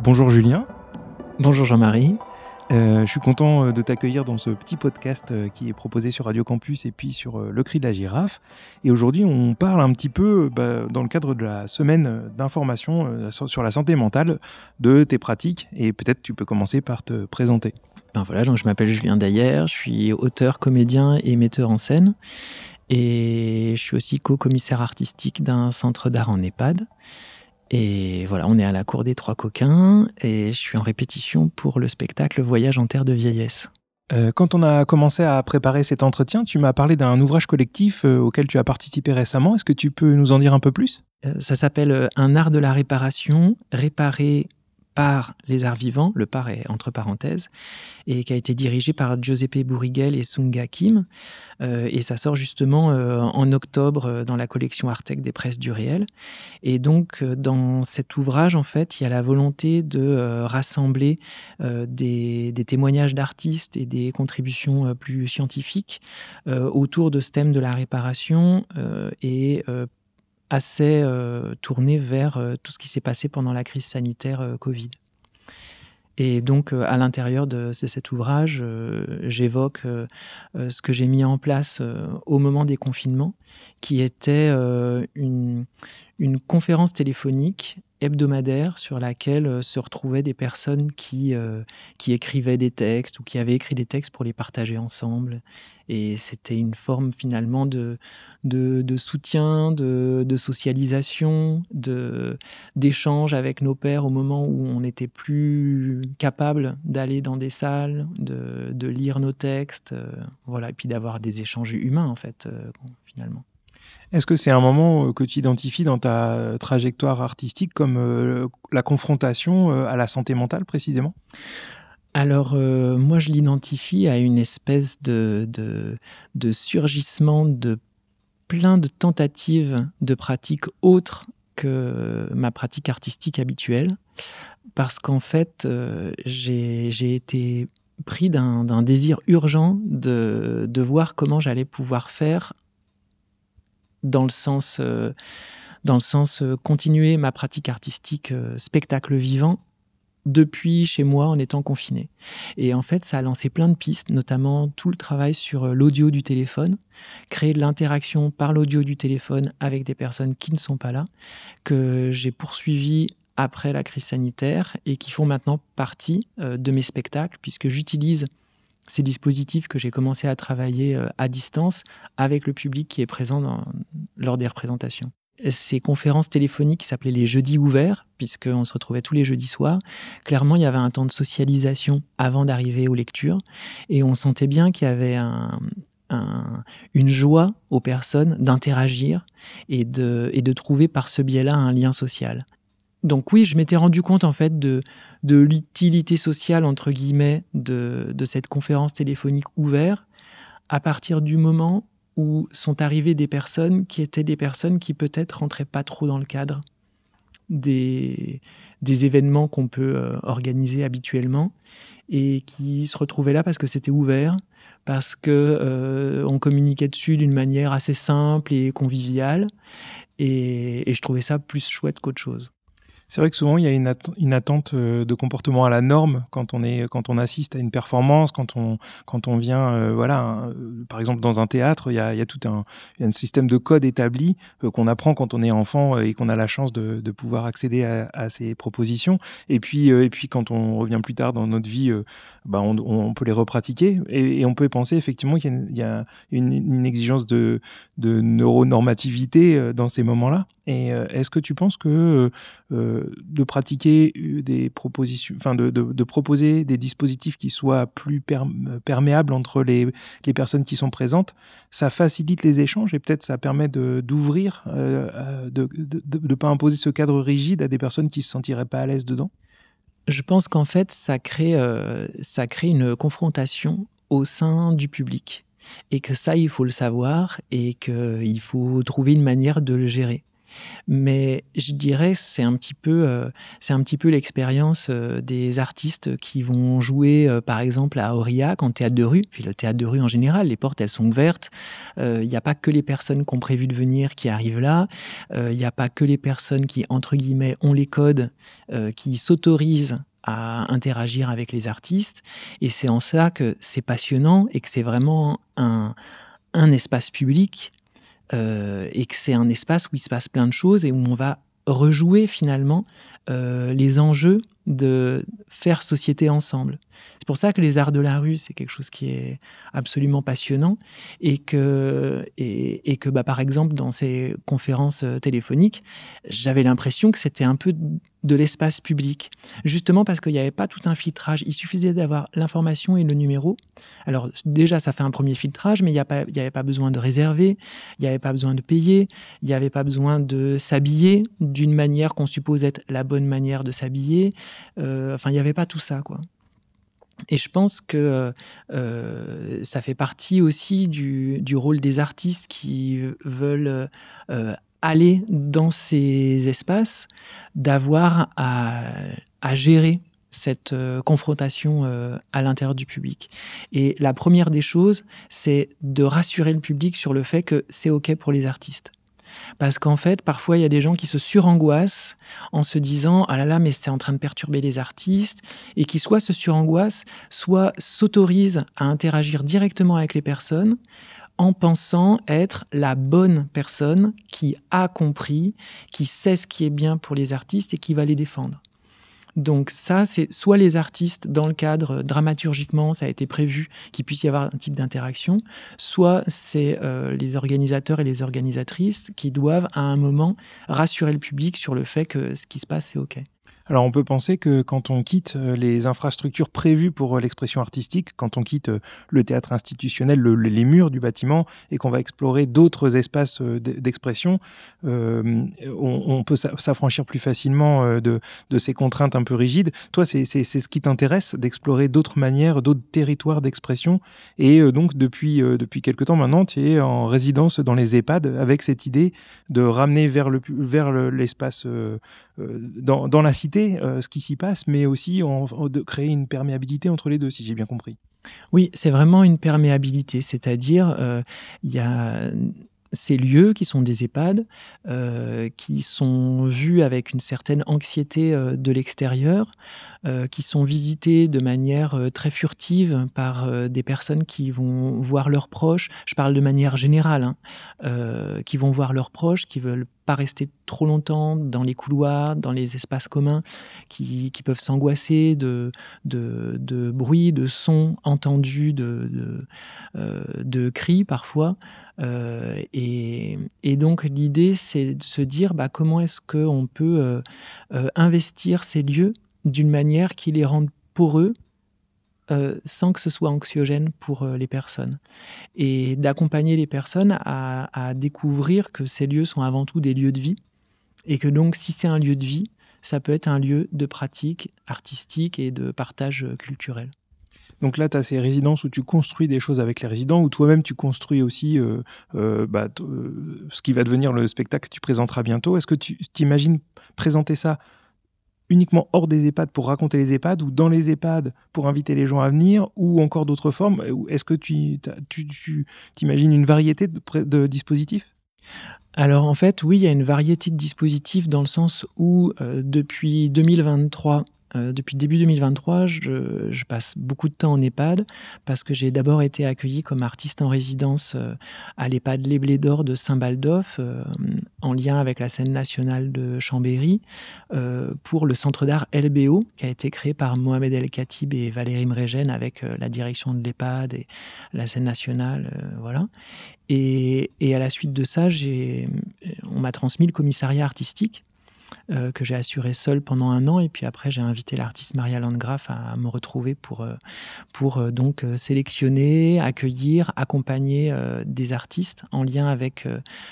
Bonjour Julien. Bonjour Jean-Marie. Je suis content de t'accueillir dans ce petit podcast qui est proposé sur Radio Campus et puis sur Le Cri de la Girafe. Et aujourd'hui, on parle un petit peu, dans le cadre de la semaine d'information sur la santé mentale, de tes pratiques. Et peut-être tu peux commencer par te présenter. Donc je m'appelle Julien Dayer, je suis auteur, comédien et metteur en scène. Et je suis aussi co-commissaire artistique d'un centre d'art en EHPAD. Et voilà, on est à la Cour des Trois Coquins et je suis en répétition pour le spectacle Voyage en terre de vieillesse. Quand on a commencé à préparer cet entretien, tu m'as parlé d'un ouvrage collectif auquel tu as participé récemment. Est-ce que tu peux nous en dire un peu plus ? Ça s'appelle Un art de la réparation, réparé par les arts vivants, le par est entre parenthèses, et qui a été dirigé par Giuseppe Bouriguel et Sunga Kim. Et ça sort justement en octobre dans la collection Artec des Presses du Réel. Et donc, dans cet ouvrage, en fait, il y a la volonté de rassembler des témoignages d'artistes et des contributions plus scientifiques autour de ce thème de la réparation et assez tourné vers tout ce qui s'est passé pendant la crise sanitaire Covid. Et donc, à l'intérieur de cet ouvrage, j'évoque ce que j'ai mis en place au moment des confinements, qui était une conférence téléphonique hebdomadaire sur laquelle se retrouvaient des personnes qui écrivaient des textes ou qui avaient écrit des textes pour les partager ensemble. Et c'était une forme finalement de soutien, de socialisation, d'échange avec nos pairs au moment où on n'était plus capable d'aller dans des salles, de lire nos textes, voilà, et puis d'avoir des échanges humains en fait, finalement. Est-ce que c'est un moment que tu identifies dans ta trajectoire artistique comme la confrontation à la santé mentale précisément ? Alors, moi, je l'identifie à une espèce de surgissement de plein de tentatives de pratiques autres que ma pratique artistique habituelle. Parce qu'en fait, j'ai été pris d'un désir urgent de voir comment j'allais pouvoir faire dans le sens continuer ma pratique artistique spectacle vivant depuis chez moi en étant confiné. Et en fait, ça a lancé plein de pistes, notamment tout le travail sur l'audio du téléphone, créer de l'interaction par l'audio du téléphone avec des personnes qui ne sont pas là, que j'ai poursuivi après la crise sanitaire et qui font maintenant partie de mes spectacles, puisque j'utilise ces dispositifs que j'ai commencé à travailler à distance avec le public qui est présent lors des représentations. Ces conférences téléphoniques qui s'appelaient les jeudis ouverts, puisqu'on se retrouvait tous les jeudis soirs, clairement, il y avait un temps de socialisation avant d'arriver aux lectures, et on sentait bien qu'il y avait une joie aux personnes d'interagir et de trouver par ce biais-là un lien social. Donc oui, je m'étais rendu compte en fait de l'utilité sociale, entre guillemets, de cette conférence téléphonique ouverte à partir du moment où sont arrivées des personnes qui étaient des personnes qui peut-être rentraient pas trop dans le cadre des événements qu'on peut organiser habituellement et qui se retrouvaient là parce que c'était ouvert, parce que on communiquait dessus d'une manière assez simple et conviviale et je trouvais ça plus chouette qu'autre chose. C'est vrai que souvent, il y a une attente de comportement à la norme quand on assiste à une performance, quand on vient, par exemple, dans un théâtre, il y a tout un système de code établi qu'on apprend quand on est enfant et qu'on a la chance de pouvoir accéder à ces propositions. Et puis, quand on revient plus tard dans notre vie, on peut les repratiquer et on peut penser effectivement qu'il y a une exigence de neuronormativité dans ces moments-là. Et est-ce que tu penses que de pratiquer des propositions, enfin de proposer des dispositifs qui soient plus perméables entre les personnes qui sont présentes, ça facilite les échanges et peut-être ça permet d'ouvrir, de pas imposer ce cadre rigide à des personnes qui se sentiraient pas à l'aise dedans? Je pense qu'en fait, ça crée une confrontation au sein du public et que ça, il faut le savoir et qu'il faut trouver une manière de le gérer. Mais je dirais que c'est un petit peu l'expérience des artistes qui vont jouer, par exemple, à Aurillac, en théâtre de rue. Puis le théâtre de rue, en général, les portes, elles sont ouvertes. Il n'y a pas que les personnes qui ont prévu de venir qui arrivent là. Il n'y a pas que les personnes qui, entre guillemets, ont les codes, qui s'autorisent à interagir avec les artistes. Et c'est en cela que c'est passionnant et que c'est vraiment un espace public et que c'est un espace où il se passe plein de choses et où on va rejouer finalement les enjeux de faire société ensemble. C'est pour ça que les arts de la rue, c'est quelque chose qui est absolument passionnant et que par exemple, dans ces conférences téléphoniques, j'avais l'impression que c'était un peu de l'espace public, justement parce qu'il n'y avait pas tout un filtrage. Il suffisait d'avoir l'information et le numéro. Alors déjà, ça fait un premier filtrage, mais il n'y avait pas besoin de réserver, il n'y avait pas besoin de payer, il n'y avait pas besoin de s'habiller d'une manière qu'on suppose être la bonne manière de s'habiller. Il n'y avait pas tout ça, quoi. Et je pense que ça fait partie aussi du rôle des artistes qui veulent aller dans ces espaces, d'avoir à gérer cette confrontation à l'intérieur du public. Et la première des choses, c'est de rassurer le public sur le fait que c'est OK pour les artistes. Parce qu'en fait, parfois, il y a des gens qui se surangoissent en se disant « Ah là là, mais c'est en train de perturber les artistes » et qui soit se surangoissent, soit s'autorisent à interagir directement avec les personnes en pensant être la bonne personne qui a compris, qui sait ce qui est bien pour les artistes et qui va les défendre. Donc ça, c'est soit les artistes, dans le cadre dramaturgiquement, ça a été prévu qu'il puisse y avoir un type d'interaction, soit c'est les organisateurs et les organisatrices qui doivent à un moment rassurer le public sur le fait que ce qui se passe, c'est OK. Alors on peut penser que quand on quitte les infrastructures prévues pour l'expression artistique, quand on quitte le théâtre institutionnel, les murs du bâtiment, et qu'on va explorer d'autres espaces d'expression, on peut s'affranchir plus facilement de ces contraintes un peu rigides. Toi, c'est ce qui t'intéresse, d'explorer d'autres manières, d'autres territoires d'expression. Et donc depuis quelque temps maintenant, tu es en résidence dans les EHPAD avec cette idée de ramener vers l'espace dans la cité ce qui s'y passe, mais aussi de créer une perméabilité entre les deux, si j'ai bien compris. Oui, c'est vraiment une perméabilité, c'est-à-dire il y a ces lieux qui sont des EHPAD, qui sont vus avec une certaine anxiété de l'extérieur, qui sont visités de manière très furtive par des personnes qui vont voir leurs proches. Je parle de manière générale, qui vont voir leurs proches, qui veulent pas rester trop longtemps dans les couloirs, dans les espaces communs, qui peuvent s'angoisser de bruit, de sons entendus, de cris parfois. Et donc l'idée, c'est de se dire comment est-ce qu'on peut investir ces lieux d'une manière qui les rende poreux, sans que ce soit anxiogène pour les personnes. Et d'accompagner les personnes à découvrir que ces lieux sont avant tout des lieux de vie. Et que donc, si c'est un lieu de vie, ça peut être un lieu de pratique artistique et de partage culturel. Donc là, tu as ces résidences où tu construis des choses avec les résidents, où toi-même tu construis aussi ce qui va devenir le spectacle que tu présenteras bientôt. Est-ce que tu t'imagines présenter ça uniquement hors des EHPAD pour raconter les EHPAD, ou dans les EHPAD pour inviter les gens à venir, ou encore d'autres formes? Est-ce que tu t'imagines une variété de dispositifs? Alors en fait, oui, il y a une variété de dispositifs dans le sens où depuis 2023, depuis début 2023, je passe beaucoup de temps en EHPAD parce que j'ai d'abord été accueilli comme artiste en résidence à l'EHPAD Les Blés d'Or de Saint-Baldoff, en lien avec la scène nationale de Chambéry, pour le centre d'art LBO qui a été créé par Mohamed El Khatib et Valérie Mregen avec la direction de l'EHPAD et la scène nationale, voilà. Et à la suite de ça, on m'a transmis le commissariat artistique que j'ai assuré seul pendant 1 an. Et puis après, j'ai invité l'artiste Maria Landgraf à me retrouver pour donc sélectionner, accueillir, accompagner des artistes en lien avec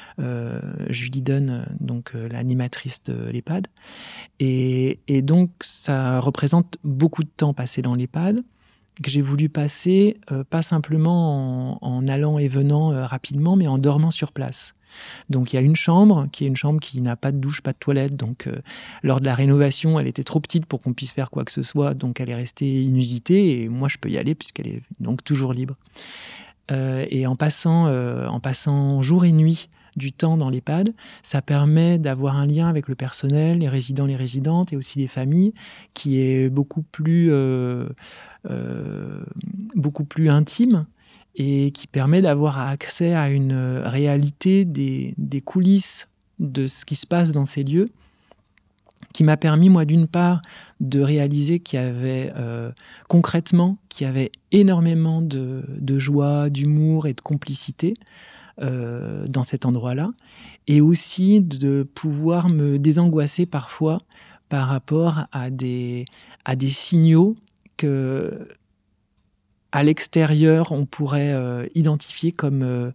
Julie Dunn, donc l'animatrice de l'EHPAD. Et donc, ça représente beaucoup de temps passé dans l'EHPAD, que j'ai voulu passer, pas simplement en allant et venant rapidement, mais en dormant sur place. Donc il y a une chambre qui n'a pas de douche, pas de toilette. Donc lors de la rénovation, elle était trop petite pour qu'on puisse faire quoi que ce soit. Donc elle est restée inusitée et moi je peux y aller puisqu'elle est donc toujours libre. Et en passant jour et nuit du temps dans l'EHPAD, ça permet d'avoir un lien avec le personnel, les résidents, les résidentes et aussi les familles qui est beaucoup plus intime et qui permet d'avoir accès à une réalité des coulisses de ce qui se passe dans ces lieux, qui m'a permis, moi, d'une part, de réaliser concrètement, qu'il y avait énormément de joie, d'humour et de complicité dans cet endroit-là, et aussi de pouvoir me désangoisser parfois par rapport à des signaux que, à l'extérieur, on pourrait identifier comme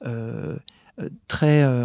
très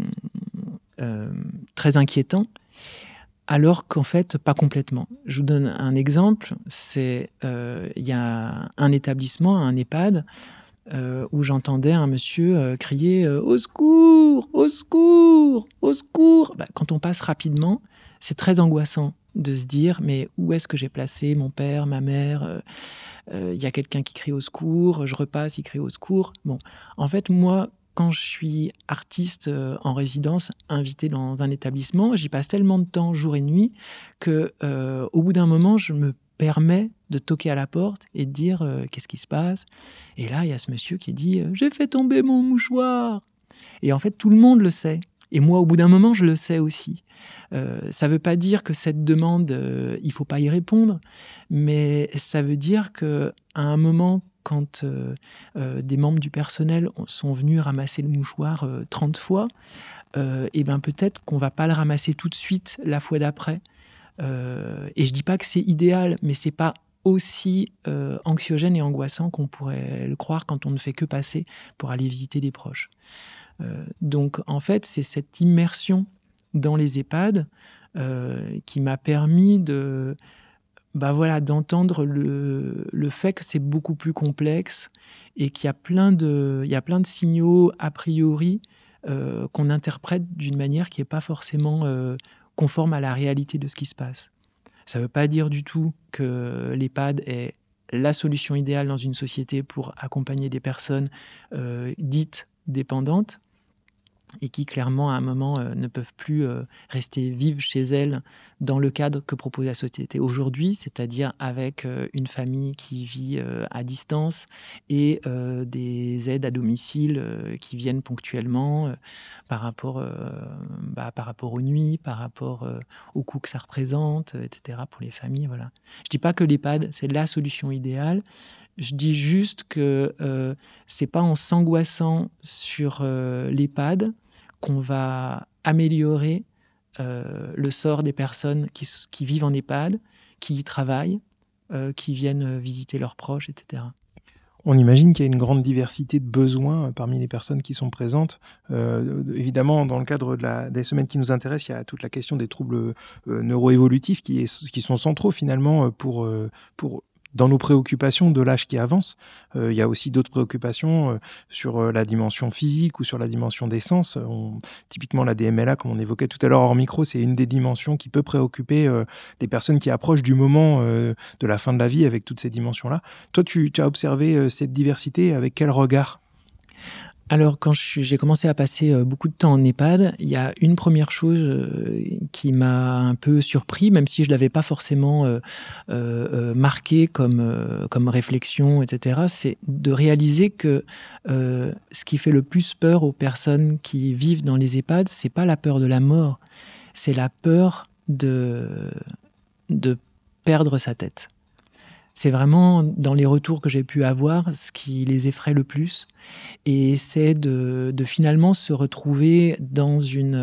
inquiétants, alors qu'en fait, pas complètement. Je vous donne un exemple, il y a un établissement, un EHPAD, où j'entendais un monsieur crier au secours, au secours, au secours. Quand on passe rapidement, c'est très angoissant de se dire mais où est-ce que j'ai placé mon père, ma mère, y a quelqu'un qui crie au secours, je repasse, il crie au secours. Bon, en fait, moi, quand je suis artiste en résidence, invité dans un établissement, j'y passe tellement de temps, jour et nuit, que au bout d'un moment, je me permets de toquer à la porte et de dire qu'est-ce qui se passe. Et là, il y a ce monsieur qui dit j'ai fait tomber mon mouchoir. Et en fait, tout le monde le sait. Et moi, au bout d'un moment, je le sais aussi. Ça ne veut pas dire que cette demande, il ne faut pas y répondre, mais ça veut dire qu'à un moment, quand des membres du personnel sont venus ramasser le mouchoir 30 fois, et ben peut-être qu'on ne va pas le ramasser tout de suite la fois d'après. Et je ne dis pas que c'est idéal, mais ce n'est pas aussi anxiogène et angoissant qu'on pourrait le croire quand on ne fait que passer pour aller visiter des proches. Donc en fait, c'est cette immersion dans les EHPAD qui m'a permis d'entendre le fait que c'est beaucoup plus complexe et qu'il y a plein de signaux a priori qu'on interprète d'une manière qui n'est pas forcément conforme à la réalité de ce qui se passe. Ça ne veut pas dire du tout que l'EHPAD est la solution idéale dans une société pour accompagner des personnes dites dépendantes et qui clairement à un moment ne peuvent plus rester vives chez elles dans le cadre que propose la société aujourd'hui, c'est-à-dire avec une famille qui vit à distance et des aides à domicile qui viennent ponctuellement par rapport aux nuits, par rapport au coût que ça représente, etc. pour les familles. Voilà. Je ne dis pas que l'EHPAD, c'est la solution idéale. Je dis juste que c'est pas en s'angoissant sur l'EHPAD qu'on va améliorer le sort des personnes qui vivent en EHPAD, qui y travaillent, qui viennent visiter leurs proches, etc. On imagine qu'il y a une grande diversité de besoins parmi les personnes qui sont présentes. Évidemment, dans le cadre des semaines qui nous intéressent, il y a toute la question des troubles neuroévolutifs qui sont centraux finalement pour dans nos préoccupations de l'âge qui avance. Il y a aussi d'autres préoccupations sur la dimension physique ou sur la dimension des sens. Typiquement, la DMLA, comme on évoquait tout à l'heure hors micro, c'est une des dimensions qui peut préoccuper les personnes qui approchent du moment de la fin de la vie avec toutes ces dimensions-là. Toi, tu as observé cette diversité avec quel regard ? Alors, quand j'ai commencé à passer beaucoup de temps en EHPAD, il y a une première chose qui m'a un peu surpris, même si je ne l'avais pas forcément marqué comme réflexion, etc., c'est de réaliser que ce qui fait le plus peur aux personnes qui vivent dans les EHPAD, ce n'est pas la peur de la mort, c'est la peur de perdre sa tête. C'est vraiment, dans les retours que j'ai pu avoir, ce qui les effraie le plus. Et c'est de finalement se retrouver dans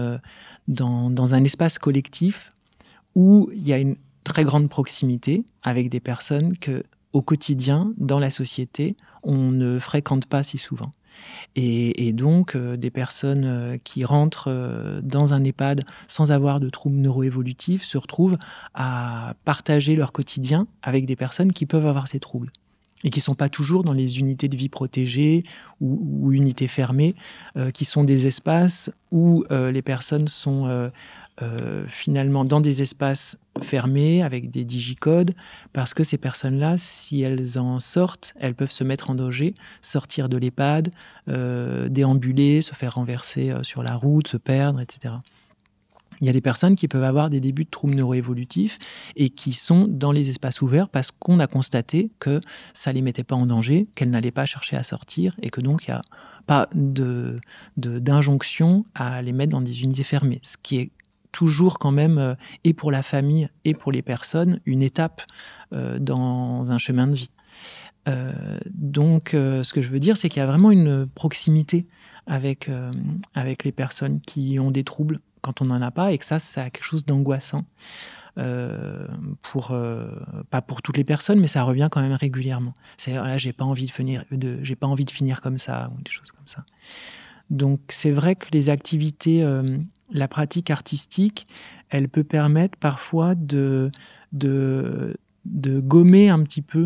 un espace collectif où il y a une très grande proximité avec des personnes que, au quotidien, dans la société, on ne fréquente pas si souvent. Et donc, des personnes qui rentrent dans un EHPAD sans avoir de troubles neuroévolutifs se retrouvent à partager leur quotidien avec des personnes qui peuvent avoir ces troubles. et qui ne sont pas toujours dans les unités de vie protégées ou unités fermées, qui sont des espaces où les personnes sont finalement dans des espaces fermés avec des digicodes, parce que ces personnes-là, si elles en sortent, elles peuvent se mettre en danger, sortir de l'EHPAD, déambuler, se faire renverser sur la route, se perdre, etc. Il y a des personnes qui peuvent avoir des débuts de troubles neuroévolutifs et qui sont dans les espaces ouverts parce qu'on a constaté que ça ne les mettait pas en danger, qu'elles n'allaient pas chercher à sortir et que donc il n'y a pas d'injonction à les mettre dans des unités fermées. Ce qui est toujours quand même, et pour la famille et pour les personnes, une étape dans un chemin de vie. Donc, ce que je veux dire, c'est qu'il y a vraiment une proximité avec les personnes qui ont des troubles quand on n'en a pas, et que ça a quelque chose d'angoissant. Pas pour toutes les personnes, mais ça revient quand même régulièrement. C'est là, j'ai pas envie de finir comme ça, ou des choses comme ça. Donc, c'est vrai que les activités, la pratique artistique, elle peut permettre parfois de gommer un petit peu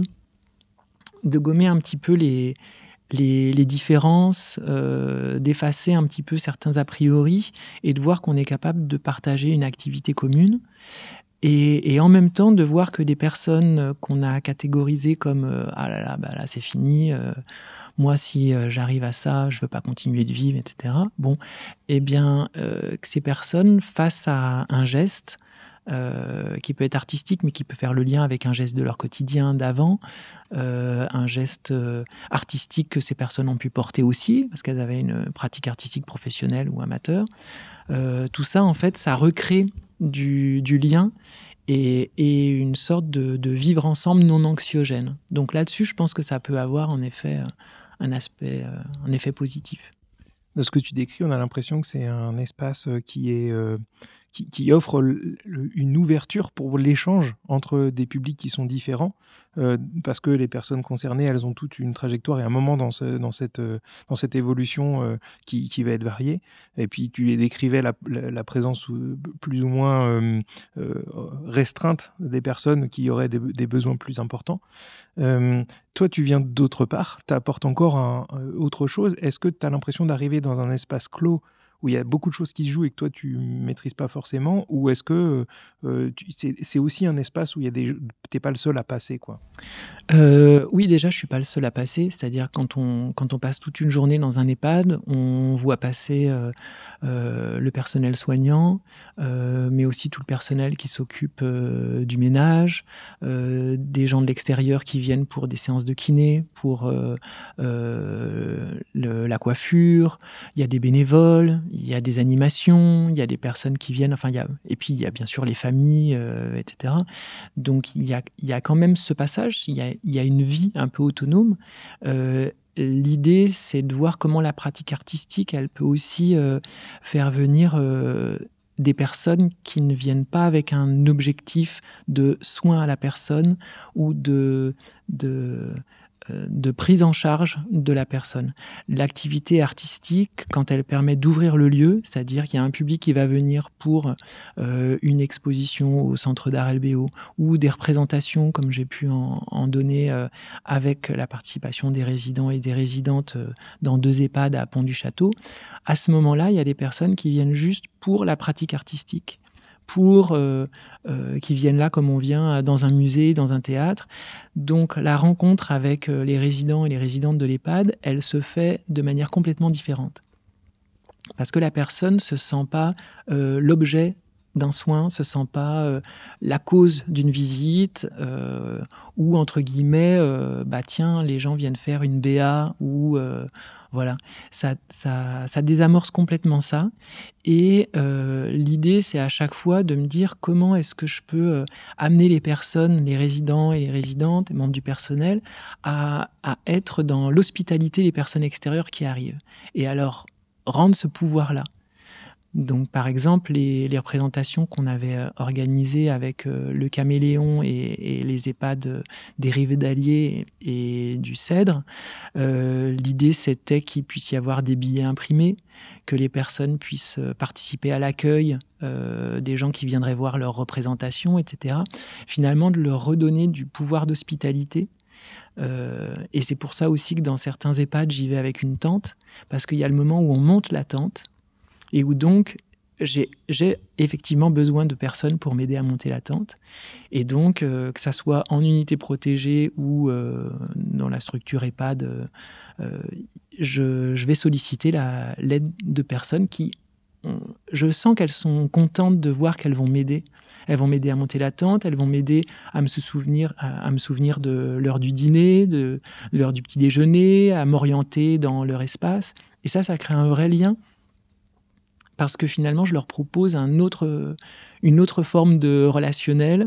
les différences, d'effacer un petit peu certains a priori et de voir qu'on est capable de partager une activité commune. Et en même temps, de voir que des personnes qu'on a catégorisées comme ah là là, bah là c'est fini, moi si j'arrive à ça, je veux pas continuer de vivre, etc. Bon, eh bien, que ces personnes, face à un geste qui peut être artistique, mais qui peut faire le lien avec un geste de leur quotidien d'avant, un geste artistique que ces personnes ont pu porter aussi, parce qu'elles avaient une pratique artistique professionnelle ou amateur. Tout ça, en fait, ça recrée du lien et une sorte de vivre ensemble non anxiogène. Donc là-dessus, je pense que ça peut avoir en effet un effet positif. De ce que tu décris, on a l'impression que c'est un espace qui offre une ouverture pour l'échange entre des publics qui sont différents, parce que les personnes concernées, elles ont toute une trajectoire et un moment dans cette évolution qui va être variée. Et puis tu les décrivais la présence plus ou moins restreinte des personnes qui auraient des besoins plus importants. Toi, tu viens d'autre part, tu apportes encore autre chose. Est-ce que tu as l'impression d'arriver dans un espace clos où il y a beaucoup de choses qui se jouent et que toi, tu ne maîtrises pas forcément, ou est-ce que c'est aussi un espace où tu n'es pas le seul à passer, quoi? Oui, déjà, je ne suis pas le seul à passer. C'est-à-dire, quand on passe toute une journée dans un EHPAD, on voit passer le personnel soignant, mais aussi tout le personnel qui s'occupe du ménage, des gens de l'extérieur qui viennent pour des séances de kiné, pour la coiffure. Il y a des bénévoles, il y a des animations, il y a des personnes qui viennent. Et puis, il y a bien sûr les familles, etc. Donc, il y a quand même ce passage. Il y a une vie un peu autonome. L'idée, c'est de voir comment la pratique artistique, elle peut aussi faire venir des personnes qui ne viennent pas avec un objectif de soin à la personne ou de prise en charge de la personne. L'activité artistique, quand elle permet d'ouvrir le lieu, c'est-à-dire qu'il y a un public qui va venir pour une exposition au Centre d'art LBO ou des représentations, comme j'ai pu en donner avec la participation des résidents et des résidentes dans 2 EHPAD à Pont-du-Château, à ce moment-là, il y a des personnes qui viennent juste pour la pratique artistique, qui viennent là comme on vient dans un musée, dans un théâtre. Donc la rencontre avec les résidents et les résidentes de l'EHPAD, elle se fait de manière complètement différente. Parce que la personne ne se sent pas l'objet d'un soin, se sent pas la cause d'une visite, ou entre guillemets, tiens, les gens viennent faire une BA, ou voilà. Ça désamorce complètement ça. Et l'idée, c'est à chaque fois de me dire comment est-ce que je peux amener les personnes, les résidents et les résidentes, les membres du personnel, à être dans l'hospitalité des personnes extérieures qui arrivent. Et alors, rendre ce pouvoir-là. Donc, par exemple, les représentations qu'on avait organisées avec le Caméléon et les EHPAD des Rivets d'Allier et du Cèdre, l'idée, c'était qu'il puisse y avoir des billets imprimés, que les personnes puissent participer à l'accueil des gens qui viendraient voir leurs représentations, etc. Finalement, de leur redonner du pouvoir d'hospitalité Et c'est pour ça aussi que dans certains EHPAD, j'y vais avec une tente, parce qu'il y a le moment où on monte la tente et où donc j'ai effectivement besoin de personnes pour m'aider à monter la tente. Et donc, que ça soit en unité protégée ou dans la structure EHPAD, je vais solliciter l'aide de personnes qui, je sens qu'elles sont contentes de voir qu'elles vont m'aider. Elles vont m'aider à monter la tente, elles vont m'aider à me souvenir de l'heure du dîner, de l'heure du petit déjeuner, à m'orienter dans leur espace. Et ça crée un vrai lien, parce que finalement, je leur propose une autre forme de relationnel,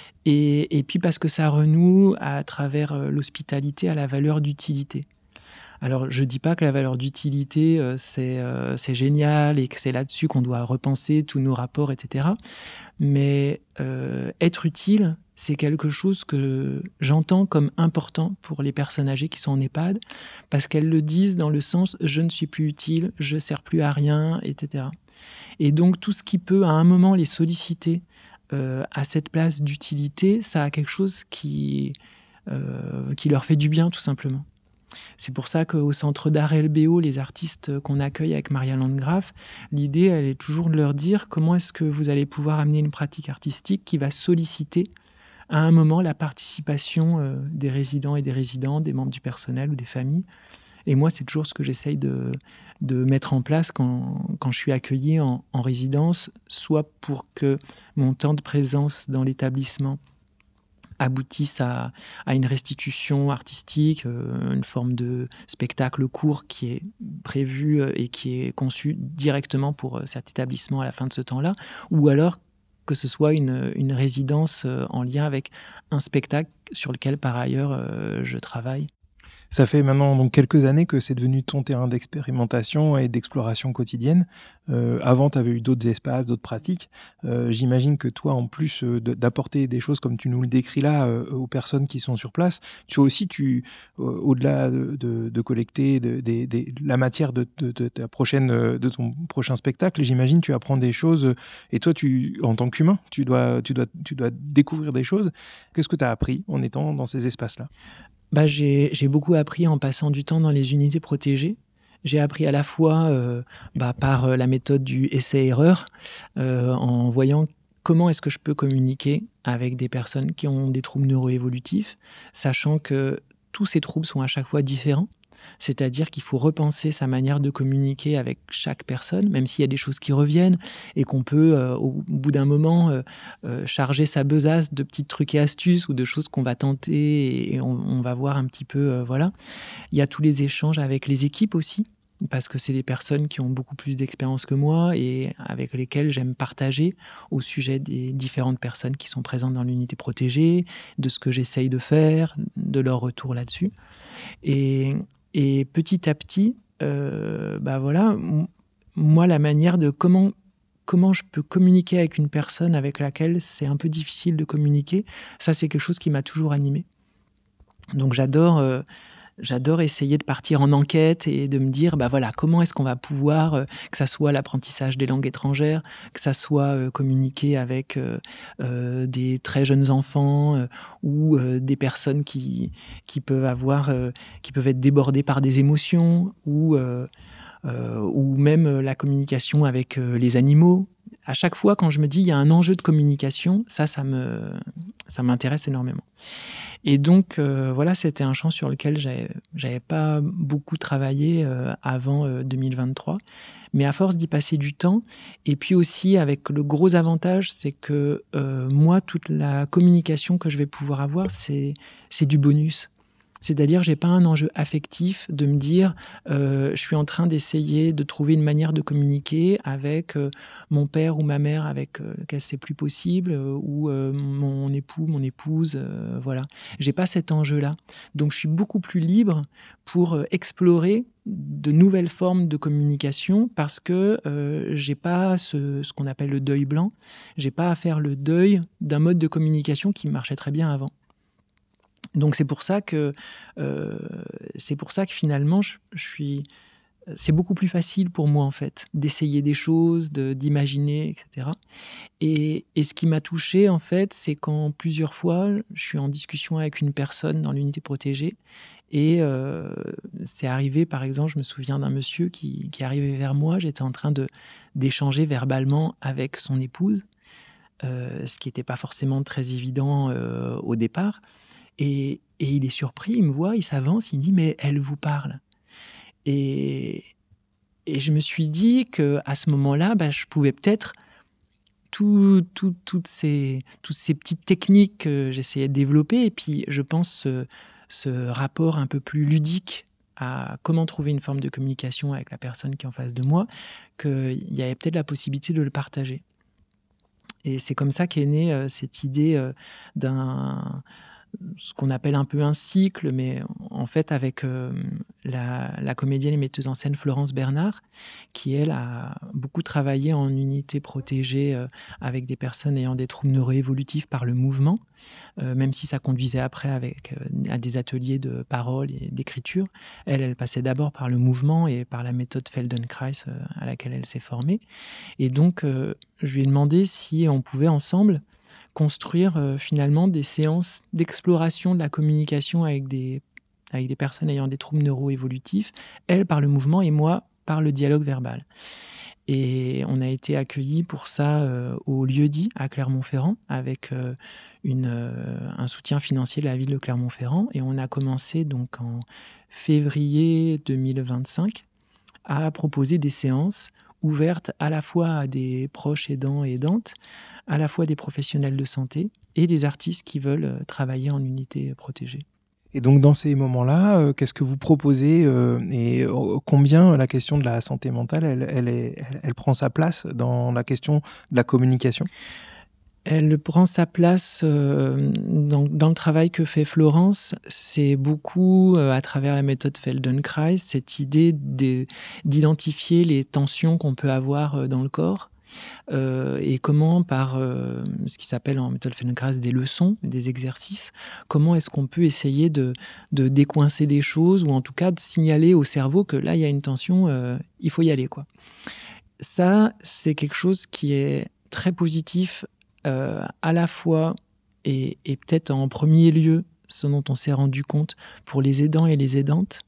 et puis parce que ça renoue à travers l'hospitalité à la valeur d'utilité. Alors, je ne dis pas que la valeur d'utilité, c'est génial et que c'est là-dessus qu'on doit repenser tous nos rapports, etc. Mais être utile, c'est quelque chose que j'entends comme important pour les personnes âgées qui sont en EHPAD, parce qu'elles le disent dans le sens « je ne suis plus utile, je ne sers plus à rien », etc. Et donc, tout ce qui peut, à un moment, les solliciter à cette place d'utilité, ça a quelque chose qui leur fait du bien, tout simplement. C'est pour ça qu'au Centre d'art LBO, les artistes qu'on accueille avec Maria Landgraf, l'idée, elle est toujours de leur dire comment est-ce que vous allez pouvoir amener une pratique artistique qui va solliciter à un moment la participation des résidents et des résidentes, des membres du personnel ou des familles. Et moi, c'est toujours ce que j'essaye de mettre en place quand je suis accueilli en résidence, soit pour que mon temps de présence dans l'établissement aboutissent à une restitution artistique, une forme de spectacle court qui est prévu et qui est conçu directement pour cet établissement à la fin de ce temps-là, ou alors que ce soit une résidence en lien avec un spectacle sur lequel, par ailleurs, je travaille. Ça fait maintenant donc quelques années que c'est devenu ton terrain d'expérimentation et d'exploration quotidienne. Avant, tu avais eu d'autres espaces, d'autres pratiques. J'imagine que toi, en plus d'apporter des choses comme tu nous le décris là aux personnes qui sont sur place, tu aussi, au-delà de collecter la matière de ton prochain spectacle, j'imagine tu apprends des choses. Et toi, en tant qu'humain, tu dois découvrir des choses. Qu'est-ce que tu as appris en étant dans ces espaces-là ? J'ai beaucoup appris en passant du temps dans les unités protégées. J'ai appris à la fois par la méthode du essai-erreur, en voyant comment est-ce que je peux communiquer avec des personnes qui ont des troubles neuroévolutifs, sachant que tous ces troubles sont à chaque fois différents. C'est-à-dire qu'il faut repenser sa manière de communiquer avec chaque personne, même s'il y a des choses qui reviennent et qu'on peut, au bout d'un moment, charger sa besace de petits trucs et astuces ou de choses qu'on va tenter et on va voir un petit peu, voilà. Il y a tous les échanges avec les équipes aussi, parce que c'est des personnes qui ont beaucoup plus d'expérience que moi et avec lesquelles j'aime partager au sujet des différentes personnes qui sont présentes dans l'unité protégée, de ce que j'essaye de faire, de leur retour là-dessus. Et petit à petit, voilà, moi, la manière de comment je peux communiquer avec une personne avec laquelle c'est un peu difficile de communiquer, ça, c'est quelque chose qui m'a toujours animée. Donc, j'adore essayer de partir en enquête et de me dire, voilà, comment est-ce qu'on va pouvoir, que ça soit l'apprentissage des langues étrangères, que ça soit communiquer avec des très jeunes enfants ou des personnes qui peuvent être débordées par des émotions ou même la communication avec les animaux. À chaque fois, quand je me dis il y a un enjeu de communication, ça m'intéresse énormément. Et donc, voilà, c'était un champ sur lequel j'avais pas beaucoup travaillé avant 2023. Mais à force d'y passer du temps, et puis aussi avec le gros avantage, c'est que moi, toute la communication que je vais pouvoir avoir, c'est du bonus. C'est-à-dire, j'ai pas un enjeu affectif de me dire je suis en train d'essayer de trouver une manière de communiquer avec mon père ou ma mère avec lequel c'est plus possible ou mon époux, mon épouse, voilà. J'ai pas cet enjeu-là. Donc, je suis beaucoup plus libre pour explorer de nouvelles formes de communication parce que j'ai pas ce qu'on appelle le deuil blanc. J'ai pas à faire le deuil d'un mode de communication qui marchait très bien avant. Donc c'est pour ça que finalement c'est beaucoup plus facile pour moi en fait d'essayer des choses, d'imaginer, etc. Et ce qui m'a touchée, en fait, c'est quand plusieurs fois, je suis en discussion avec une personne dans l'unité protégée et c'est arrivé, par exemple, je me souviens d'un monsieur qui arrivait vers moi. J'étais en train d'échanger verbalement avec son épouse, ce qui n'était pas forcément très évident au départ. Et il est surpris, il me voit, il s'avance, il me dit: «Mais elle vous parle?» Et je me suis dit qu'à ce moment-là, je pouvais peut-être toutes ces petites techniques que j'essayais de développer et puis je pense ce rapport un peu plus ludique à comment trouver une forme de communication avec la personne qui est en face de moi, qu'il y avait peut-être la possibilité de le partager. Et c'est comme ça qu'est née cette idée d'un ce qu'on appelle un peu un cycle, mais en fait avec la comédienne et metteuse en scène Florence Bernard, qui elle a beaucoup travaillé en unité protégée avec des personnes ayant des troubles neuroévolutifs par le mouvement, même si ça conduisait après à des ateliers de parole et d'écriture. Elle passait d'abord par le mouvement et par la méthode Feldenkrais à laquelle elle s'est formée. Et donc, je lui ai demandé si on pouvait ensemble construire finalement des séances d'exploration de la communication avec des personnes ayant des troubles neuroévolutifs, elle par le mouvement et moi par le dialogue verbal. Et on a été accueillis pour ça au lieu-dit à Clermont-Ferrand avec un soutien financier de la ville de Clermont-Ferrand. Et on a commencé donc en février 2025 à proposer des séances ouvertes à la fois à des proches aidants et aidantes, à la fois des professionnels de santé et des artistes qui veulent travailler en unité protégée. Et donc dans ces moments-là, qu'est-ce que vous proposez, et combien la question de la santé mentale, elle prend sa place dans la question de la communication? Elle prend sa place dans le travail que fait Florence. C'est beaucoup à travers la méthode Feldenkrais, cette idée d'identifier les tensions qu'on peut avoir dans le corps. Et comment par ce qui s'appelle en méthode Feldenkrais des leçons, des exercices, comment est-ce qu'on peut essayer de décoincer des choses ou en tout cas de signaler au cerveau que là, il y a une tension, il faut y aller, quoi. Ça, c'est quelque chose qui est très positif à la fois et peut-être en premier lieu, ce dont on s'est rendu compte pour les aidants et les aidantes,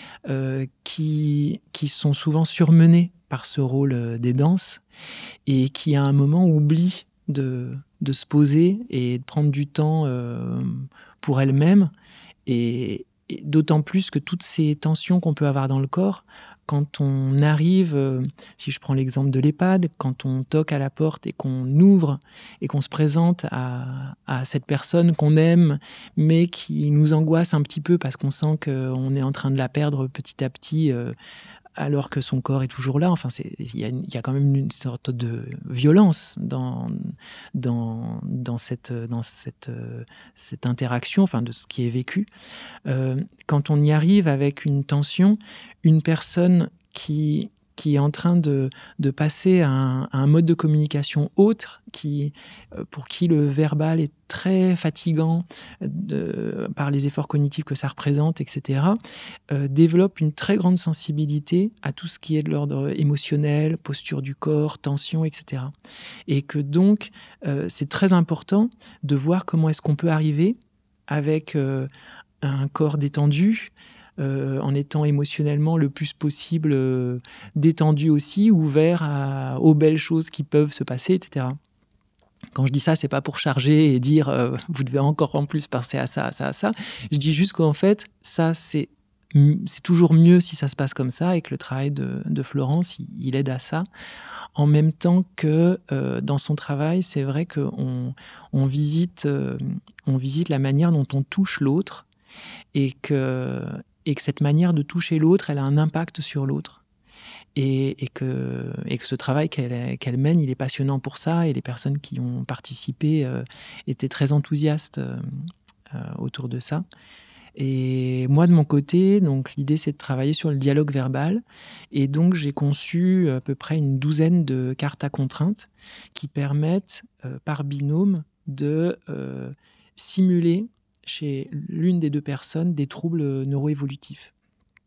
qui sont souvent surmenés par ce rôle d'aidance et qui, à un moment, oublient de se poser et de prendre du temps pour elles-mêmes. Et d'autant plus que toutes ces tensions qu'on peut avoir dans le corps, quand on arrive, si je prends l'exemple de l'EHPAD, quand on toque à la porte et qu'on ouvre et qu'on se présente à cette personne qu'on aime, mais qui nous angoisse un petit peu parce qu'on sent qu'on est en train de la perdre petit à petit, alors que son corps est toujours là. Enfin, il y a quand même une sorte de violence dans cette interaction, enfin, de ce qui est vécu. Quand on y arrive avec une tension, une personne qui est en train de passer à un mode de communication autre, pour qui le verbal est très fatigant par les efforts cognitifs que ça représente, etc., développe une très grande sensibilité à tout ce qui est de l'ordre émotionnel, posture du corps, tension, etc. Et que donc, c'est très important de voir comment est-ce qu'on peut arriver avec un corps détendu, en étant émotionnellement le plus possible détendu aussi, ouvert aux belles choses qui peuvent se passer, etc. Quand je dis ça, c'est pas pour charger et dire vous devez encore en plus penser à ça, à ça, à ça. Je dis juste qu'en fait, ça, c'est toujours mieux si ça se passe comme ça et que le travail de Florence, il aide à ça. En même temps que dans son travail, c'est vrai qu'on visite la manière dont on touche l'autre et que cette manière de toucher l'autre, elle a un impact sur l'autre. Et que ce travail qu'elle mène, il est passionnant pour ça. Et les personnes qui ont participé étaient très enthousiastes autour de ça. Et moi, de mon côté, donc l'idée, c'est de travailler sur le dialogue verbal. Et donc, j'ai conçu à peu près une douzaine de cartes à contraintes qui permettent, par binôme, de simuler chez l'une des deux personnes des troubles neuroévolutifs.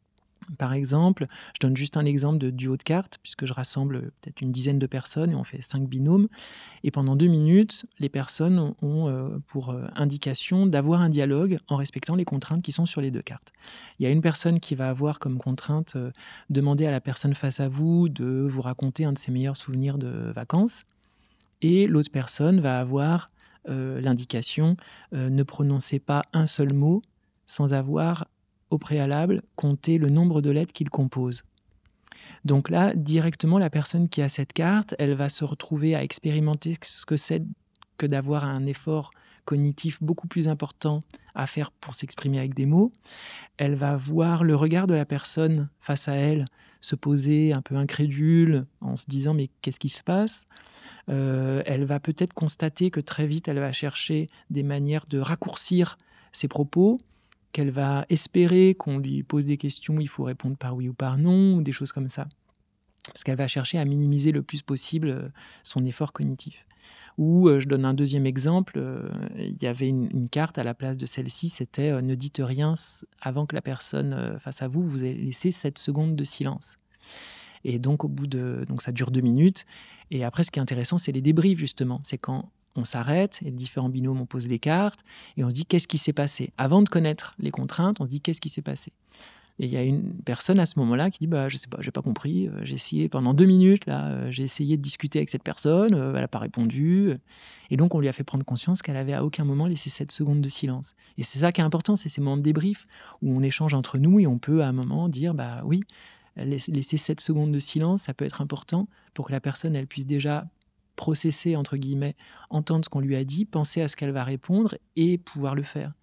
Par exemple, je donne juste un exemple de duo de cartes, puisque je rassemble peut-être une dizaine de personnes et on fait 5 binômes. Et pendant 2 minutes, les personnes ont pour indication d'avoir un dialogue en respectant les contraintes qui sont sur les 2 cartes. Il y a une personne qui va avoir comme contrainte demander à la personne face à vous de vous raconter un de ses meilleurs souvenirs de vacances. Et l'autre personne va avoir l'indication ne prononcez pas un seul mot sans avoir au préalable compté le nombre de lettres qu'il compose. Donc là, directement, la personne qui a cette carte, elle va se retrouver à expérimenter ce que c'est que d'avoir un effort cognitif beaucoup plus important à faire pour s'exprimer avec des mots. Elle va voir le regard de la personne face à elle se poser un peu incrédule en se disant mais qu'est-ce qui se passe ? Elle va peut-être constater que très vite, elle va chercher des manières de raccourcir ses propos, qu'elle va espérer qu'on lui pose des questions où il faut répondre par oui ou par non, ou des choses comme ça. Parce qu'elle va chercher à minimiser le plus possible son effort cognitif. Ou, je donne un deuxième exemple, il y avait une carte à la place de celle-ci, c'était ne dites rien avant que la personne face à vous vous ait laissé 7 secondes de silence. Et donc, donc ça dure 2 minutes. Et après, ce qui est intéressant, c'est les débriefs, justement. C'est quand on s'arrête, et les différents binômes, on pose les cartes, et on se dit qu'est-ce qui s'est passé. Avant de connaître les contraintes, on se dit qu'est-ce qui s'est passé. Et il y a une personne à ce moment-là qui dit je sais pas, j'ai pas compris, j'ai essayé pendant 2 minutes, là, j'ai essayé de discuter avec cette personne, elle n'a pas répondu. Et donc, on lui a fait prendre conscience qu'elle avait à aucun moment laissé 7 secondes de silence. Et c'est ça qui est important, c'est ces moments de débrief où on échange entre nous et on peut à un moment dire oui, laisser 7 secondes de silence, ça peut être important pour que la personne elle puisse déjà processer, entre guillemets, entendre ce qu'on lui a dit, penser à ce qu'elle va répondre et pouvoir le faire.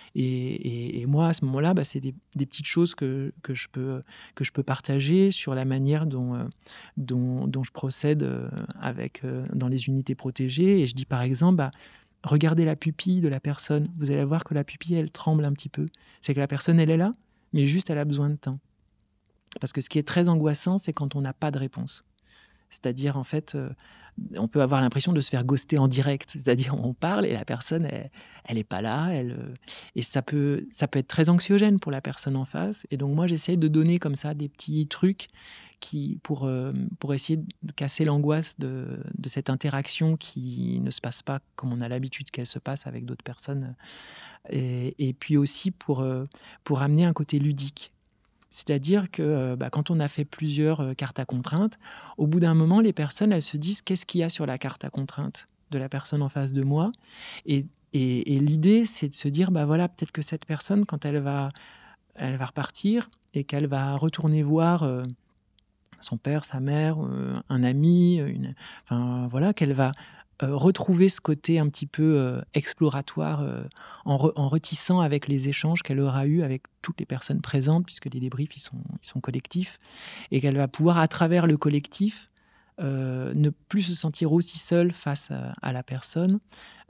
Et moi, à ce moment-là, c'est des petites choses que je peux partager sur la manière dont je procède dans les unités protégées. Et je dis par exemple, regardez la pupille de la personne. Vous allez voir que la pupille, elle tremble un petit peu. C'est que la personne, elle est là, mais juste, elle a besoin de temps. Parce que ce qui est très angoissant, c'est quand on n'a pas de réponse. C'est-à-dire, en fait, on peut avoir l'impression de se faire ghoster en direct. C'est-à-dire, on parle et la personne, elle n'est pas là. Et ça peut être très anxiogène pour la personne en face. Et donc, moi, j'essaye de donner comme ça des petits trucs pour essayer de casser l'angoisse de cette interaction qui ne se passe pas comme on a l'habitude qu'elle se passe avec d'autres personnes. Et puis aussi pour amener un côté ludique. C'est-à-dire que quand on a fait plusieurs cartes à contraintes, au bout d'un moment, les personnes, elles se disent qu'est-ce qu'il y a sur la carte à contraintes de la personne en face de moi. Et l'idée, c'est de se dire, peut-être que cette personne, quand elle va repartir et qu'elle va retourner voir son père, sa mère, un ami, qu'elle va retrouver ce côté un petit peu exploratoire en retissant avec les échanges qu'elle aura eus avec toutes les personnes présentes, puisque les débriefs ils sont collectifs, et qu'elle va pouvoir, à travers le collectif, ne plus se sentir aussi seule face à la personne,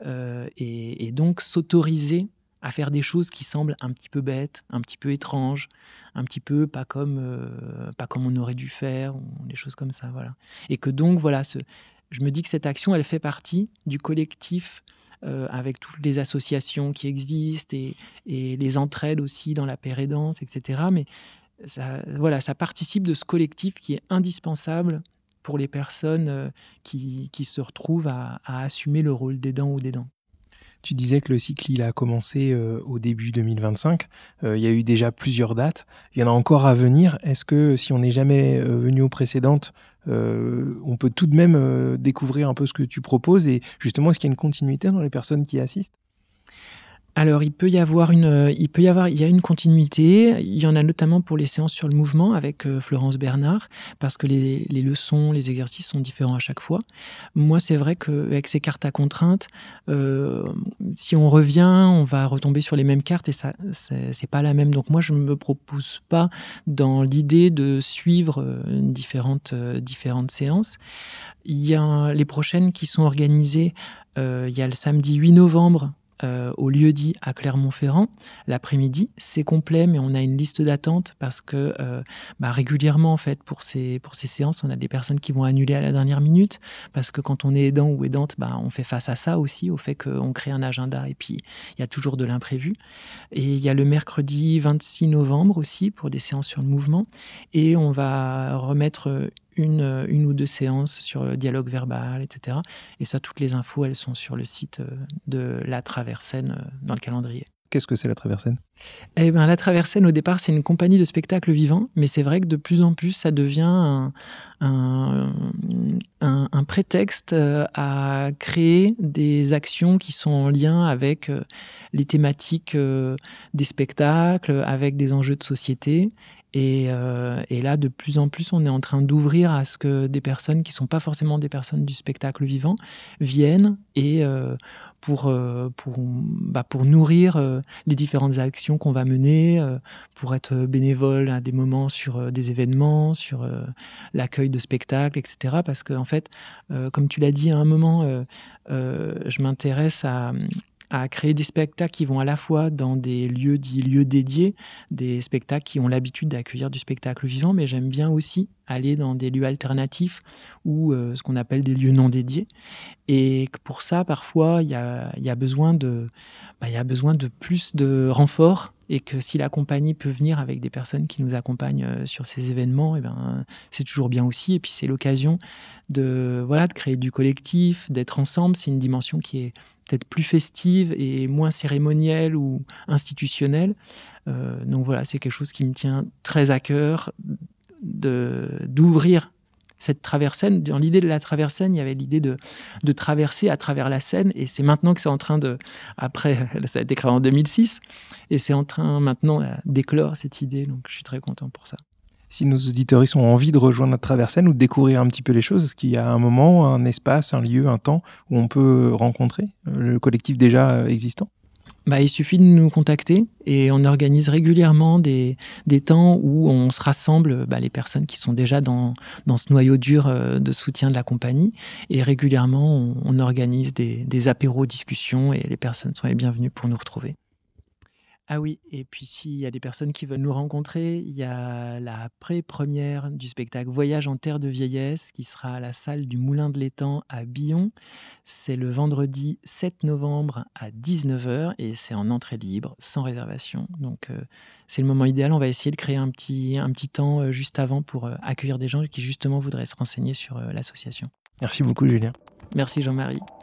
et donc s'autoriser à faire des choses qui semblent un petit peu bêtes, un petit peu étranges, un petit peu pas comme on aurait dû faire, ou des choses comme ça, voilà. Et que donc, je me dis que cette action, elle fait partie du collectif avec toutes les associations qui existent et les entraides aussi dans la pérédance, etc. Mais ça participe de ce collectif qui est indispensable pour les personnes qui se retrouvent à assumer le rôle d'aidant ou d'aidant. Tu disais que le cycle, il a commencé au début 2025. Il y a eu déjà plusieurs dates. Il y en a encore à venir. Est-ce que si on n'est jamais venu aux précédentes, on peut tout de même découvrir un peu ce que tu proposes? Et justement, est-ce qu'il y a une continuité dans les personnes qui assistent? Alors, il y a une continuité. Il y en a notamment pour les séances sur le mouvement avec Florence Bernard, parce que les leçons, les exercices sont différents à chaque fois. Moi, c'est vrai qu'avec ces cartes à contraintes, si on revient, on va retomber sur les mêmes cartes et ça, c'est pas la même. Donc moi, je me propose pas dans l'idée de suivre différentes séances. Il y a les prochaines qui sont organisées. Il y a le samedi 8 novembre au lieu-dit à Clermont-Ferrand l'après-midi. C'est complet, mais on a une liste d'attente parce que régulièrement, en fait, pour ces séances, on a des personnes qui vont annuler à la dernière minute parce que quand on est aidant ou aidante, on fait face à ça aussi, au fait qu'on crée un agenda et puis il y a toujours de l'imprévu. Et il y a le mercredi 26 novembre aussi pour des séances sur le mouvement. Et on va remettre une ou deux séances sur le dialogue verbal, etc. Et ça, toutes les infos, elles sont sur le site de la Traversène dans le calendrier. Qu'est-ce que c'est la Traversène ? Eh ben, la Traversène, au départ, c'est une compagnie de spectacle vivant, mais c'est vrai que de plus en plus, ça devient un prétexte à créer des actions qui sont en lien avec les thématiques des spectacles, avec des enjeux de société. Et là, de plus en plus, on est en train d'ouvrir à ce que des personnes qui ne sont pas forcément des personnes du spectacle vivant viennent et pour nourrir les différentes actions qu'on va mener, pour être bénévole à des moments sur des événements, sur l'accueil de spectacles, etc. Parce que, en fait, comme tu l'as dit à un moment, je m'intéresse à créer des spectacles qui vont à la fois dans des lieux dits lieux dédiés, des spectacles qui ont l'habitude d'accueillir du spectacle vivant, mais j'aime bien aussi aller dans des lieux alternatifs ou ce qu'on appelle des lieux non dédiés. Et que pour ça, parfois, il y a besoin de plus de renforts et que si la compagnie peut venir avec des personnes qui nous accompagnent sur ces événements, c'est toujours bien aussi. Et puis, c'est l'occasion de créer du collectif, d'être ensemble. C'est une dimension qui est peut-être plus festive et moins cérémonielle ou institutionnelle. Donc voilà, c'est quelque chose qui me tient très à cœur d'ouvrir cette traversène. Dans l'idée de la traversène, il y avait l'idée de traverser à travers la Seine, et c'est maintenant que c'est en train après, ça a été créé en 2006, et c'est en train maintenant d'éclore cette idée, donc je suis très content pour ça. Si nos auditeurs ont envie de rejoindre notre Traversène ou de découvrir un petit peu les choses, est-ce qu'il y a un moment, un espace, un lieu, un temps où on peut rencontrer le collectif déjà existant ? Il suffit de nous contacter et on organise régulièrement des temps où on se rassemble, les personnes qui sont déjà dans ce noyau dur de soutien de la compagnie, et régulièrement on organise des apéros discussions et les personnes sont les bienvenues pour nous retrouver. Ah oui, et puis s'il y a des personnes qui veulent nous rencontrer, il y a la pré-première du spectacle Voyage en terre de vieillesse qui sera à la salle du Moulin de l'Étang à Billon. C'est le vendredi 7 novembre à 19h et c'est en entrée libre, sans réservation. Donc c'est le moment idéal. On va essayer de créer un petit temps juste avant pour accueillir des gens qui justement voudraient se renseigner sur l'association. Merci beaucoup, Julien. Merci Jean-Marie.